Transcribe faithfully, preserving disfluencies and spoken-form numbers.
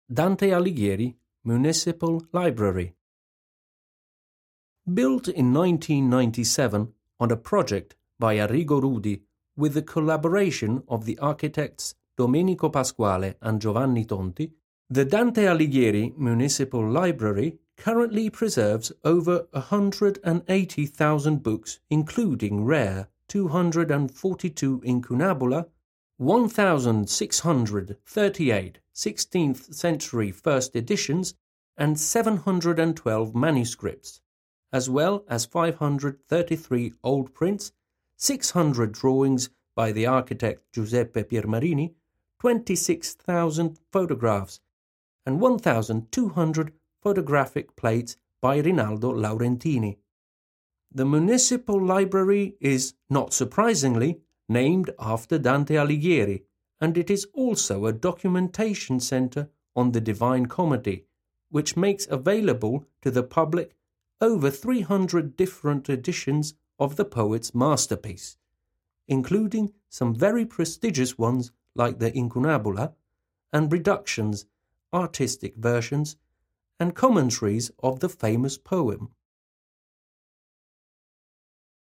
Dante Alighieri Municipal Library. Built in nineteen ninety-seven on a project by Arrigo Rudi with the collaboration of the architects Domenico Pasquale and Giovanni Tonti, the Dante Alighieri Municipal Library currently preserves over one hundred eighty thousand books, including rare two hundred forty-two incunabula, one thousand six hundred thirty-eight sixteenth century first editions, and seven hundred twelve manuscripts, as well as five hundred thirty-three old prints, six hundred drawings by the architect Giuseppe Piermarini, twenty-six thousand photographs, and one thousand two hundred photographic plates by Rinaldo Laurentini. The municipal library is, not surprisingly, named after Dante Alighieri, and it is also a documentation centre on the Divine Comedy, which makes available to the public over three hundred different editions of the poet's masterpiece, including some very prestigious ones like the Incunabula, and reductions, artistic versions, and commentaries of the famous poem.